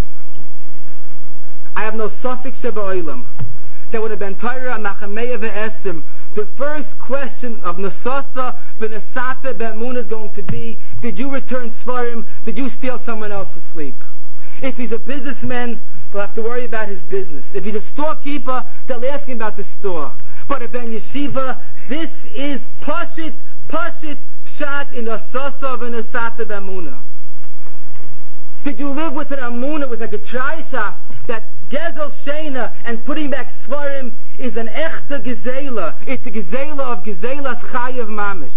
I have no suffix sheba oilam. That would have been Torah Nachameya ve'Estim. The first question of Nasasa v'Nesata be'Emunah is going to be, did you return Svarim? Did you steal someone else's sleep? If he's a businessman, he'll have to worry about his business. If he's a storekeeper, they'll ask him about the store. But if Ben Yeshiva, this is Pashit, Pashit, Pshat in Nasasa v'Nesata be'Emunah. Did you live with an Amunah, with a Getraisha, that Gezel Shena and putting back Svarim is an echte Gezela? It's a Gezela of Gezela's Chayev Mamish.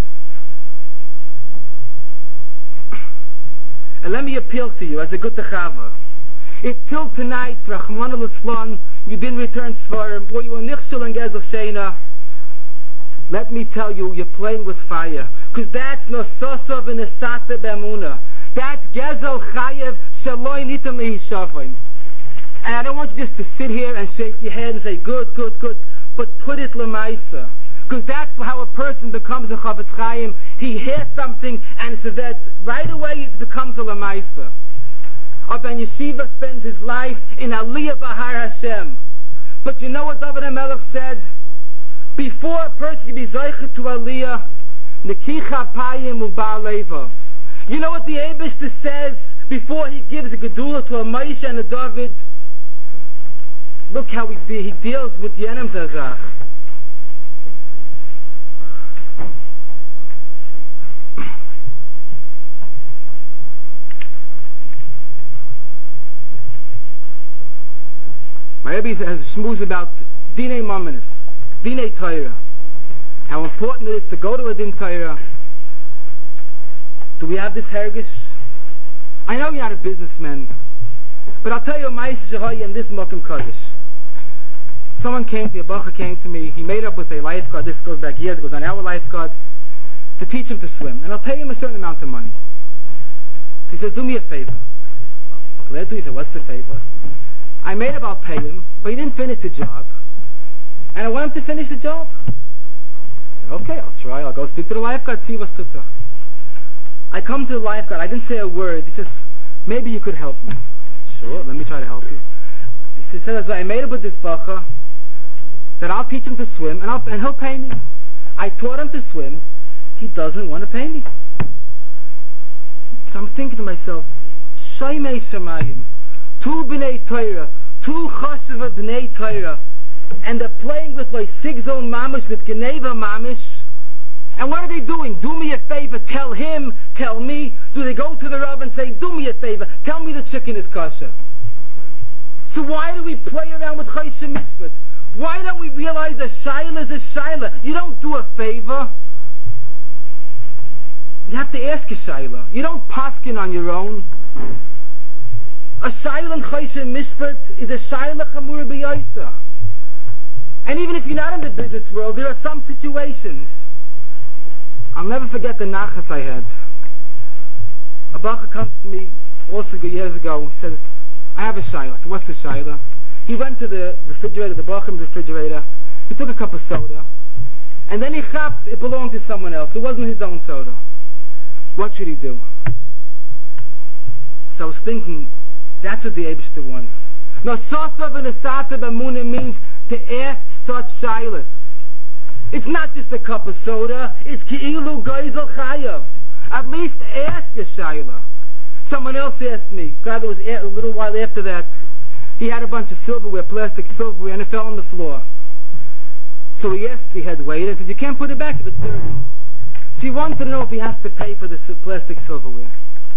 And let me appeal to you as a good Techava. If till tonight, Rachmana Litzlan, you didn't return Svarim, or you were Nichshel and Gezel Shena, let me tell you, you're playing with fire. Because that's Nosasa v'Nesata be'Emunah. That's Gezel Chayev Shaloi Nitim Lihishavim. And I don't want you just to sit here and shake your head and say, good, good, good, but put it Lamaisa. Because that's how a person becomes a Chavetz Chaim. He hears something and so that right away it becomes a Lamaisa. Or Ben Yeshiva spends his life in Aliyah Bahar Hashem. But you know what David HaMelech said? Before a person can be Zoichet to Aliyah, Nekicha Payim U'Ba'al Levav. You know what the Eibishter says before he gives a Gedula to a Moshe and a David? Look how he, de- he deals with Yenem Zazach. My Rebbe has a shmooze about Dinei Mamonis, Dinei Torah. How important it is to go to a Din Torah. Do we have this hergish? I know you're not a businessman, but I'll tell you a ma'aseh shehoya in this Mokum Kodesh. Someone came to me, a bacha came to me, he made up with a lifeguard, this goes back years, it goes on our lifeguard, to teach him to swim, and I'll pay him a certain amount of money. So he says, do me a favor. Glad to. He said, what's the favor? I made up, I'll pay him, but he didn't finish the job, and I want him to finish the job. I said, okay, I'll try, I'll go speak to the lifeguard, see what's to do. I come to the lifeguard, I didn't say a word, he says, maybe you could help me. Sure, let me try to help you. He says, I made up with this bacha that I'll teach him to swim and, I'll, and he'll pay me. I taught him to swim, he doesn't want to pay me. So I'm thinking to myself, Shaymei Shamayim, two b'nei Torah, two chashuva b'nei Torah, and they're playing with like sigzon mamish, with geneva mamish. And what are they doing? Do me a favor, tell him, tell me. Do they go to the Rav and say, do me a favor, tell me the chicken is kosher? So why do we play around with Choshen Mishpat? Why don't we realize a shaila is a shaila? You don't do a favor. You have to ask a shaila. You don't paskin on your own. A shaila in Choshen Mishpat is a shaila chamura b'yosa. And even if you're not in the business world, there are some situations. I'll never forget the nachas I had. A bacha comes to me also years ago. He says, I have a shaila. So what's the shaila? He went to the refrigerator, the bachim's refrigerator. He took a cup of soda, and then he chapped. It belonged to someone else. It wasn't his own soda. What should he do? So I was thinking, that's what the Eibishter wants. Now, Sosav and Asata B'Amunah means to ask such shailas. It's not just a cup of soda. It's Ki'ilu Geisel Chayav. At least ask a shaila. Someone else asked me, God, it was a little while after that, he had a bunch of silverware, plastic silverware, and it fell on the floor. So he asked the head waiter, and said, you can't put it back if it's dirty. So he wanted to know if he has to pay for the plastic silverware.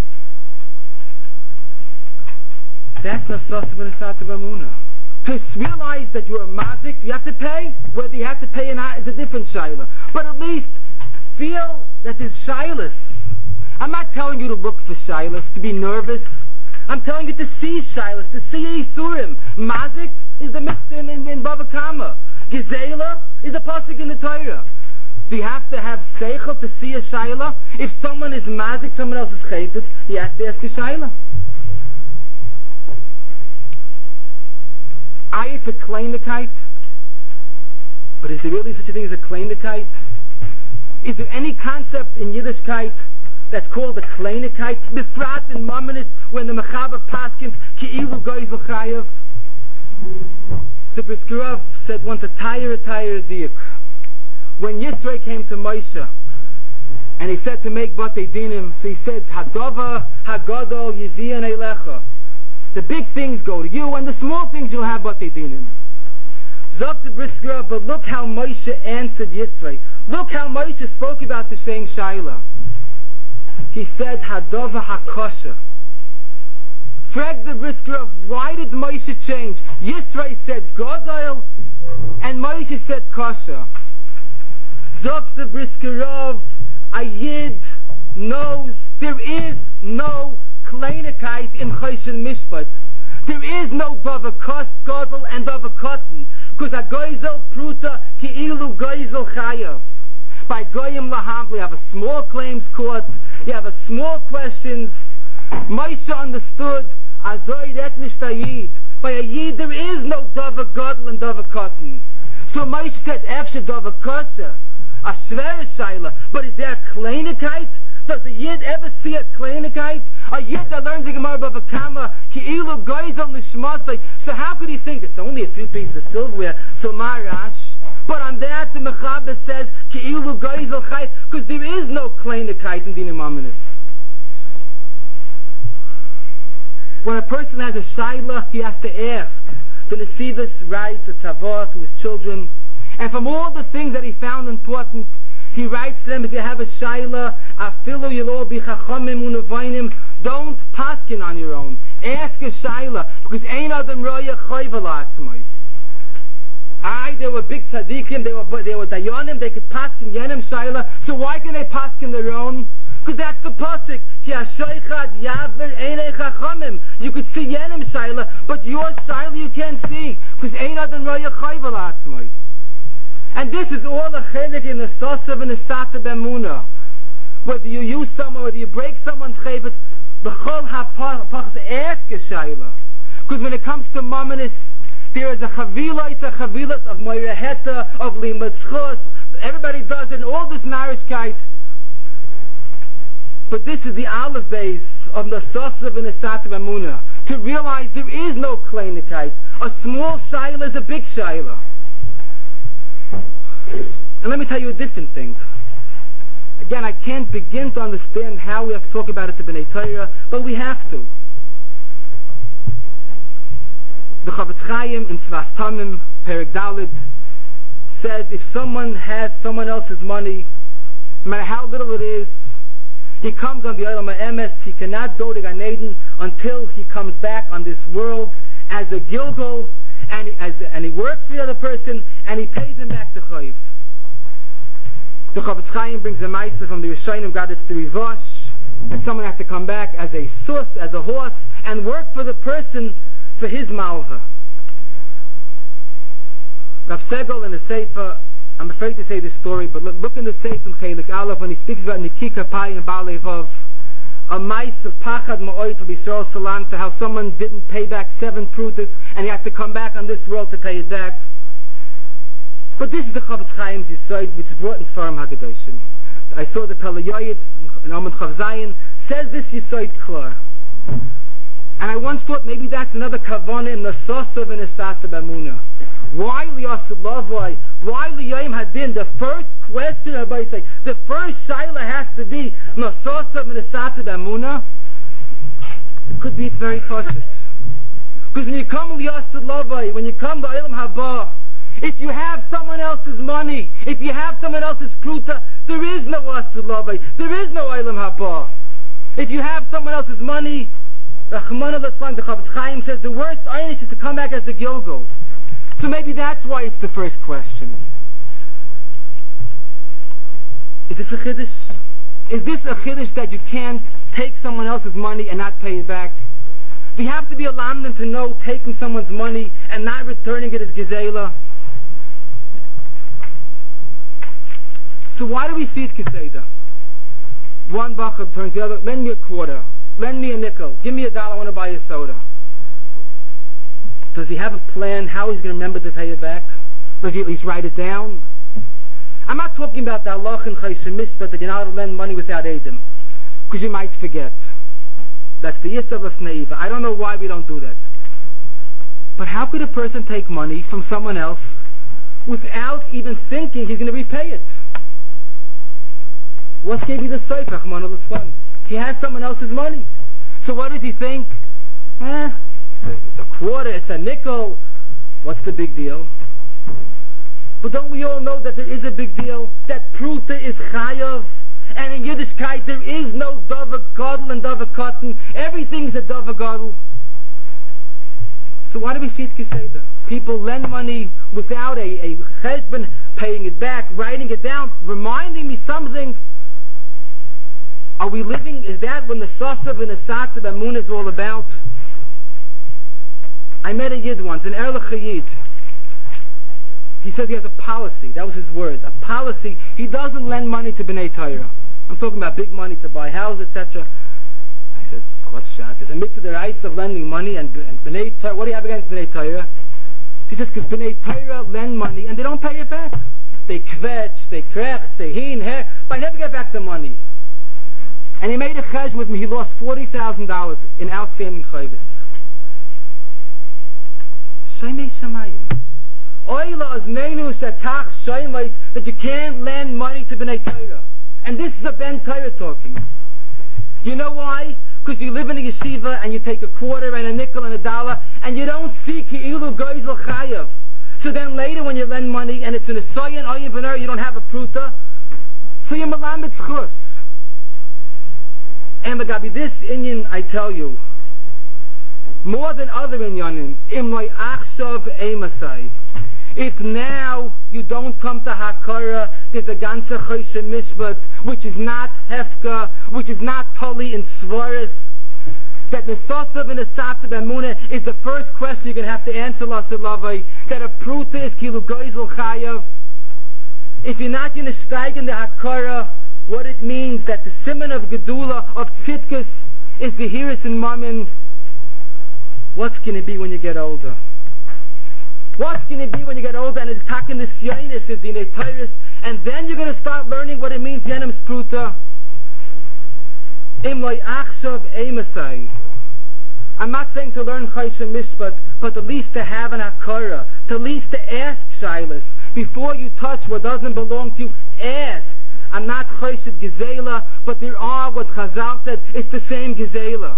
That's not Sosav and Asata B'Amunah. To realize that you're a mazik, you have to pay. Whether you have to pay or not is a different shaila. But at least feel that there's shailas. I'm not telling you to look for shailas, to be nervous. I'm telling you to see shailas, to see Yisurim. Mazik is the mitzvah in, in, in Bava Kama. Gezela is a pasuk in the Torah. Do you have to have seichel to see a shaila? If someone is mazik, someone else is chayfetz, you have to ask a shaila. Ayat for kleinigkeit. But is there really such a thing as a kleinigkeit? Is there any concept in Yiddishkeit that's called a kleinigkeit? Befrat and Mamonis, when the Mechaber paskins Ki'ilu Geisel Chayav. The Brisker Rav said once a tire, a tire diuk. When Yisro came to Moshe and he said to make batei dinim, so he said Hadova Hagadol Yizian Eilecha. The big things go to you, and the small things you'll have batei dinim. Zok the Brisker Rav, but look how Moshe answered Yisro. Look how Moshe spoke about the same shaila. He said, Hadova HaKosha. Frag the Brisker Rav, why did Moshe change? Yisro said Godel, and Moshe said Kosha. Zok the Brisker Rav, a Yid knows there is no kleinigkeit in Choshen Mishpat. There is no Dava Kosh, Godel, and Dava Kotten, because a Geisel Pruta Ki'ilu Geisel Chayav. By Goyim Laham, we have a small claims court, you have a small questions. Moshe understood, Azoy Etnish Yid. By a Yid, there is no Dava Godel and Dava Kotten. So Moshe said, Efshe Dava Kosha, a Shver Shaila, but is there a kleinigkeit? Does a Yid ever see a kleinigkeit? A Yid that learns the Gemara Bava Kama, Ki'ilu Geisel Nishmasai. So how could he think it's only a few pieces of silverware? So Marash. But on that the Mechaber says Ki'ilu Geisel Chai, because there is no kleinigkeit in Dinim Amanis. When a person has a shaila, he has to ask. The Nesivos writes a tzavah to his children, and from all the things that he found important, he writes to them, if you have a shaila, afilu yilo bi chachamim unavainim, don't paskin on your own. Ask a shaila, because ein adam roya chayva la'atzmai. Aye, they were big tzaddikim, they were they were dayanim, they could paskin yenim shaila. So why can they paskin their own? Because that's the pasuk. You could see Yenim Shaila, but your Shaila you can't see. Because Ein Adam Roya Chayvel Atzmai. And this is all a chelik in the Sosav and the Sata Bemuna. Whether you use someone, whether you break someone's chayvet, the Chol HaPachas ask a Shaila. Because when it comes to Mamonis, there is a Chavila, it's a Chavilas of Moireheta, of Limatzchus. Everybody does it, and all this Narishkeit. But this is the Aleph base of the Sosav and the Sata Bemuna. To realize there is no Kleinikkeit. A small Shaila is a big Shaila. And let me tell you a different thing. Again, I can't begin to understand how we have to talk about it to B'nai Torah, but we have to. The Chavetz Chaim in Tzvas Tamim, Perek Daled, says if someone has someone else's money, no matter how little it is, he comes on the Olam HaEmes, he cannot go to Gan Eden until he comes back on this world as a Gilgul, and he, as a, and he works for the other person, and he pays him back to Chayiv. The Chavetz Chaim brings a Meister from the Rishonim, got it to Rivosh, that someone has to come back as a sus, as a horse, and work for the person for his malva. Rav Segel in the Sefer, I'm afraid to say this story, but look, look in the Sefer in Chelik Aleph when he speaks about Nikika Pai and Baalei Vav, a mice of Pachad Ma'oit of Yisrael Salam, to how someone didn't pay back seven prutas and he had to come back on this world to pay it back. But this is the Chavetz Chaim's Yisoid, which is brought in Sfarim HaGadoshim. I saw the Pele Yoyed in Amud Chav Zayin says this Yisoid klar. And I once thought maybe that's another kavanah in the Sosav and the Sata Bemuna. Why Liyasid Lavoi? Why Liyayim Hadin? The first question, everybody say, the first Shaila has to be the Sosav and the Sata Bemuna. It could be it's very cautious. Because when you come Liyasid Lavoi, when you come to Olam Haba, if you have someone else's money, if you have someone else's pruta, there is no Liyasid Lavoi, there is no Olam Haba. If you have someone else's money, Rachmana Litzlan, the Chavetz Chaim says the worst einish is to come back as a Gilgul. So maybe that's why it's the first question. Is this a chiddush? Is this a chiddush that you can't take someone else's money and not pay it back? Do you have to be a lamdan to know taking someone's money and not returning it as gezela? So why do we see it keseda? One bachar turns the other, lend me a quarter. Lend me a nickel. Give me a dollar. I want to buy a soda. Does he have a plan how he's going to remember to pay it back? Does he at least write it down? I'm not talking about the halach and chayshim mishpat that you're not allowed to lend money without edim, because you might forget. That's the yisav of neiva. I don't know why we don't do that. But how could a person take money from someone else without even thinking he's going to repay it? What's going to be the sefer? He has someone else's money. So what does he think? Eh, it's a quarter, it's a nickel. What's the big deal? But don't we all know that there is a big deal? That pruta is chayav. And in Yiddishkeit there is no dava gadol and dava cotton. Everything's a dava gadol. So why do we see it keseda? People lend money without a, a cheshbon, paying it back, writing it down, reminding me something. Are we living, is that when the Sosav and the Sata Bemuna is all about? I met a Yid once, an Erlich Yid. He says he has a policy, that was his word, a policy. He doesn't lend money to B'nai Torah. I'm talking about big money to buy houses, et cetera. I says, what's shot? There's a mitzvah the rights of lending money, and, and B'nai Torah, what do you have against B'nai Torah? He says, because B'nai Torah lend money and they don't pay it back. They kvetch, they krech, they hin, her, but I never get back the money. And he made a cheshbon with me. He lost forty thousand dollars in outstanding chayvus. Shemei Shemayim. Oila is menu shetach shemei, that you can't lend money to B'nai Torah. And this is a Ben Torah talking. You know why? Because you live in a yeshiva and you take a quarter and a nickel and a dollar and you don't see ki'ilu goizel chayav. So then later when you lend money and it's in a soyan or you don't have a pruta, so you're malamed chus. And the Gabi, this Inyan, I tell you, more than other inyanim. Imloi achshav emasai. If now you don't come to Hakara, there's a ganze Choshe Mishpat, which is not Hefka, which is not Tali in Svaris, that the Sosav and the Sasav Emunah is the first question you're going to have to answer, Lasalavai, that a Pruta is Kilu Goizel Chayav. If you're not going to steig in the Hakara, what it means that the Siman of Gedula, of Tzitkus, is the Hiris and Mammon, what's going to be when you get older? What's going to be when you get older and it's taking the Sionis, is the Neitairis, and then you're going to start learning what it means, Yenem Spruta. Imloi Achshav Emasai. I'm not saying to learn Choshe Mishpat, but at least to have an Hakara, to at least to ask Shilas. Before you touch what doesn't belong to you, ask. I'm not Choshe Gezela, but there are what Chazal said, it's the same Gezela.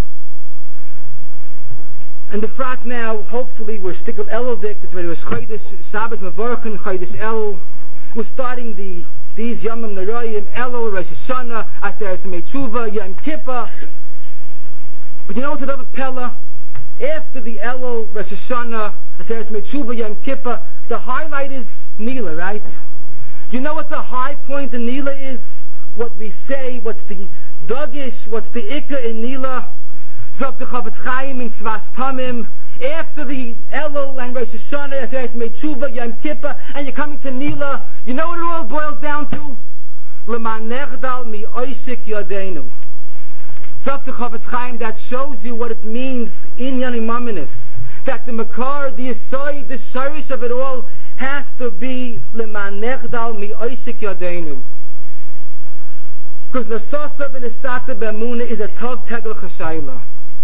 And the frat now, hopefully, we're sticking Elul-dik, it's when it was Chodesh Shabbat Mevorchen, Chodesh Elul. We're starting the these Yomim Neroyim, Elul, Rosh Hashanah, Aseret Meitzuvah, Yom Kippur. But you know what's another Pella? After the Elul, Rosh Hashanah, Aseret Meitzuvah, Yom Kippur, the highlight is Nila, right? You know what the high point in Nila is? What we say, what's the Dagish, what's the Ikka in Nila? Zok the Chavetz Chaim in Svas Tamim. After the Elul and Rosh Hashanah, Aseret Meitzuvah, Yom Kippur, and you're coming to Nila, you know what it all boils down to? L'man nechdal mi oisik yadeinu. Zok the Chavetz Chaim, that shows you what it means in Yanim Maminis. That the Makar, the Yesod, the Sharish of it all has to be L'man nechdal mi oisik yadeinu. Because Nasasav and Esata B'Emunah is a Tov Tegel Chashayla.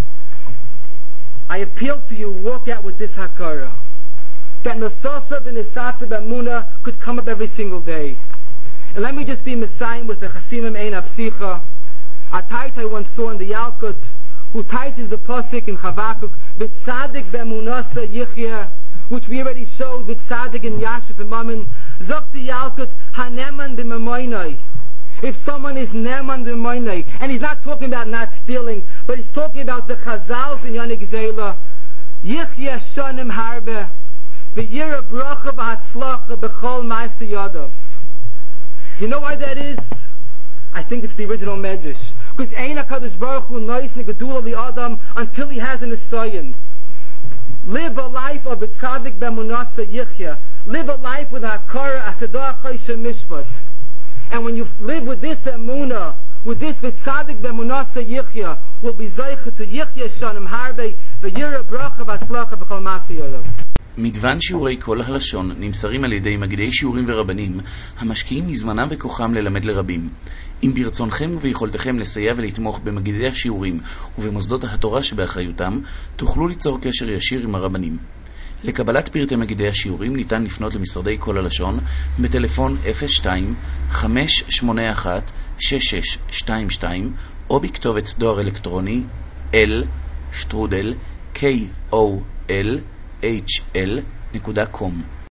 I appeal to you, walk out with this Hakara. That Nasasav and Esata B'Emunah could come up every single day. And let me just be Messiah with the Chasimim Ein Apsicha. A tait I once saw in the Yalkut, who teaches the Pasuk in Chavakuk, B'tzadik B'Emunasa Yichya, which we already showed, B'tzadik in Yashus and Mammon, Zok the Yalkut, Haneman B'Memoinai. If someone is Neman B'Memoinai, and he's not talking about not stealing, but he's talking about the Chazals in Yanik Zela, Yichya Shonim Harbe, V'yira Bracha V'hatzlacha B'chol Ma'aseh Yadav. You know why that is? I think it's the original Medrash. Because Ein HaKadosh Baruch Hu Nois Negedula Li'adam until he has an Esayin. Live a life of a Tzadik B'Emunasa Yichya. Live a life with Hakara Asadah Choshe Mishpat. And when you live with this Emunah, with this V'tzadik B'Emunasa Yichya, will be Zeicha to Yichya Shanim Harbe V'yira Bracha V'atzlacha B'chol Ma'aseh Yadav. מגוון שיעורי כל הלשון נמסרים על ידי מגידי שיעורים ורבנים המשקיעים מזמנם וכוחם ללמד לרבים. אם ברצונכם וביכולתכם לסייע ולתמוך במגידי השיעורים ובמוסדות התורה שבאחריותם, תוכלו ליצור קשר ישיר עם הרבנים. לקבלת פרטי מגידי השיעורים ניתן לפנות למשרדי כל הלשון בטלפון אפס שתיים חמש שמונה אחת שש שש שתיים שתיים או בכתובת דואר אלקטרוני l שטרודל k o l h l dot com.